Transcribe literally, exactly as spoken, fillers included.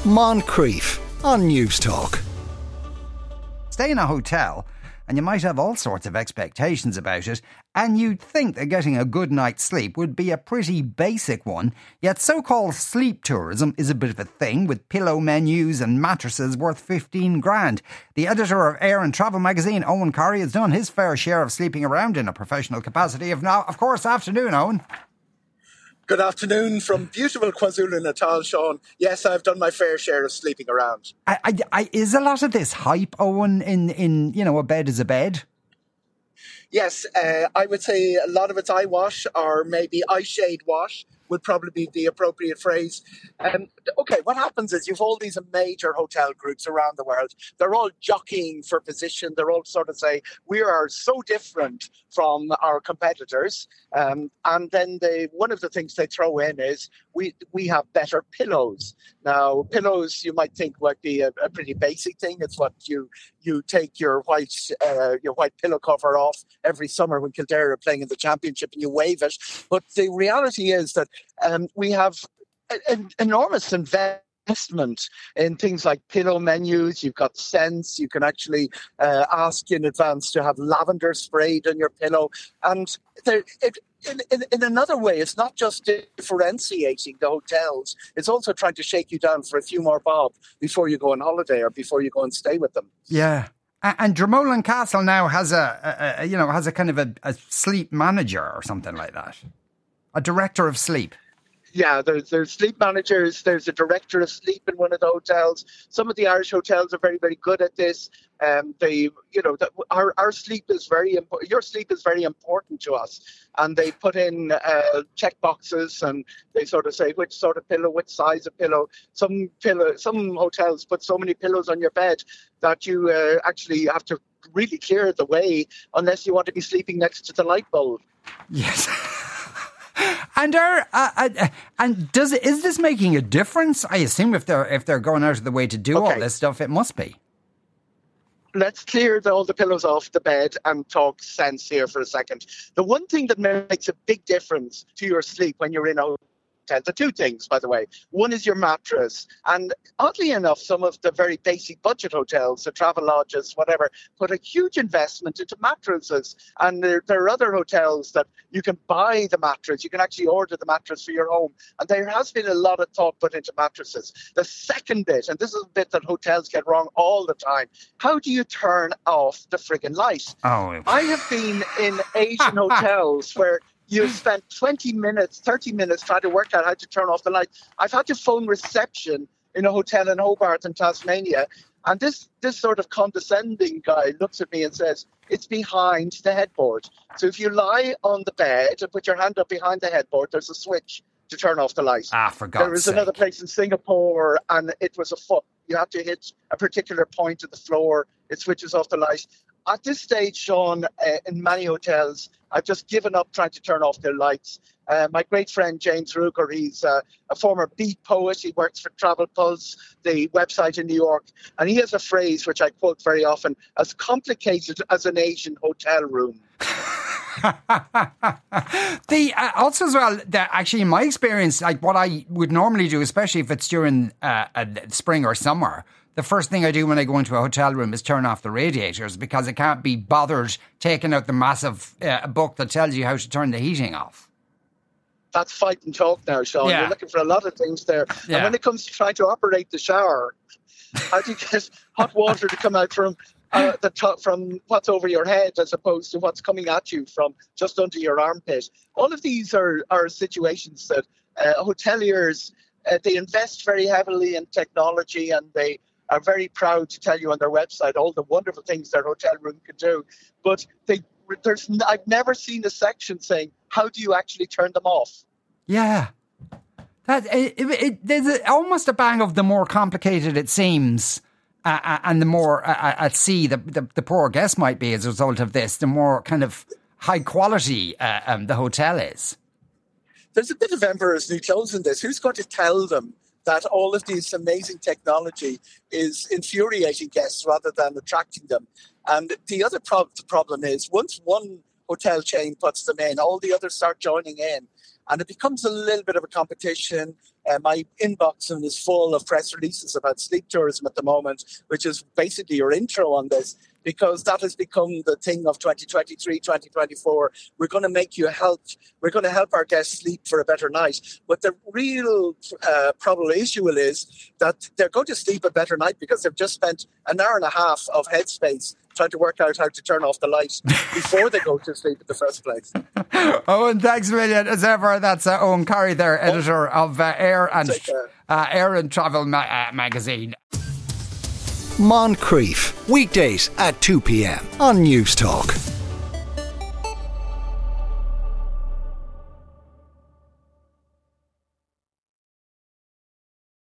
Moncrief on News Talk. Stay in a hotel and you might have all sorts of expectations about it, and you'd think that getting a good night's sleep would be a pretty basic one, yet so-called sleep tourism is a bit of a thing, with pillow menus and mattresses worth fifteen grand. The editor of Air and Travel magazine, Owen Corrie, has done his fair share of sleeping around in a professional capacity. Of now, of course, afternoon, Owen. Good afternoon from beautiful KwaZulu-Natal, Sean. Yes, I've done my fair share of sleeping around. I, I, I, is a lot of this hype, Owen, in, in, you know, a bed is a bed? Yes, uh, I would say a lot of it's eye wash, or maybe eye shade wash would probably be the appropriate phrase. Um, okay, what happens is you've all these major hotel groups around the world. They're all jockeying for position. They're all sort of say, we are so different from our competitors. Um, and then they, one of the things they throw in is we we have better pillows. Now, pillows you might think might be a, a pretty basic thing. It's what you you take your white uh, your white pillow cover off every summer when Kildare are playing in the championship and you wave it. But the reality is that um, we have an enormous investment in things like pillow menus. You've got scents. You can actually uh, ask in advance to have lavender sprayed on your pillow. And there, it, in, in, in another way, it's not just differentiating the hotels. It's also trying to shake you down for a few more bob before you go on holiday or before you go and stay with them. Yeah. And Dromoland Castle now has a, a, a you know, has a kind of a, a sleep manager or something like that. A director of sleep. Yeah, there's, there's sleep managers. There's a director of sleep in one of the hotels. Some of the Irish hotels are very, very good at this. Um, they, you know, the, our our sleep is very important. Your sleep is very important to us, and they put in uh, check boxes, and they sort of say which sort of pillow, which size of pillow. Some pillow, some hotels put so many pillows on your bed that you uh, actually have to really clear the way unless you want to be sleeping next to the light bulb. Yes. And are uh, uh, and does it, is this making a difference? I assume if they're if they're going out of the way to do okay. all this stuff, it must be. Let's clear the, all the pillows off the bed and talk sense here for a second. The one thing that makes a big difference to your sleep when you're in a hotel, the two things, by the way. One is your mattress. And oddly enough, some of the very basic budget hotels, the travel lodges, whatever, put a huge investment into mattresses. And there, there are other hotels that you can buy the mattress. You can actually order the mattress for your home. And there has been a lot of thought put into mattresses. The second bit, and this is a bit that hotels get wrong all the time, how do you turn off the friggin' light? Oh. I have been in Asian hotels where you spent twenty minutes, thirty minutes trying to work out how to turn off the light. I've had to phone reception in a hotel in Hobart in Tasmania. And this, this sort of condescending guy looks at me and says, it's behind the headboard. So if you lie on the bed and put your hand up behind the headboard, there's a switch to turn off the light. Ah, for God's There was sake. another place in Singapore and it was a foot. You have to hit a particular point of the floor. It switches off the light. At this stage, Sean, uh, in many hotels, I've just given up trying to turn off their lights. Uh, my great friend James Ruger, he's uh, a former beat poet. He works for Travel Pulse, the website in New York. And he has a phrase which I quote very often, as complicated as an Asian hotel room. the uh, also as well that actually in my experience, like what I would normally do, especially if it's during uh, uh, spring or summer, the first thing I do when I go into a hotel room is turn off the radiators, because I can't be bothered taking out the massive uh, book that tells you how to turn the heating off. That's fight and talk now, Sean. Yeah. You're looking for a lot of things there. Yeah. And when it comes to trying to operate the shower, how do you get hot water to come out from uh, the top, from what's over your head as opposed to what's coming at you from just under your armpit? All of these are, are situations that uh, hoteliers, uh, they invest very heavily in technology, and they are very proud to tell you on their website all the wonderful things their hotel room can do. But they, there's, I've never seen a section saying, how do you actually turn them off? Yeah. That it, it, it, there's a, almost a bang of the more complicated it seems, uh, uh, and the more uh, at sea the, the, the poor guest might be as a result of this, the more kind of high quality uh, um, the hotel is. There's a bit of emperor's new clothes in this. Who's going to tell them that all of this amazing technology is infuriating guests rather than attracting them? And the other prob- the problem is, once one hotel chain puts them in, all the others start joining in, and it becomes a little bit of a competition. Uh, my inbox is full of press releases about sleep tourism at the moment, which is basically your intro on this, because that has become the thing of twenty twenty-three, twenty twenty-four. We're going to make you help. We're going to help our guests sleep for a better night. But the real uh, probable issue is that they're going to sleep a better night because they've just spent an hour and a half of headspace trying to work out how to turn off the light before they go to sleep in the first place. Owen, thanks a million as ever. That's uh, Owen Curry there, editor of uh, Air and uh, Air and Travel ma- uh, magazine. Moncrief, weekdays at two p.m. on News Talk.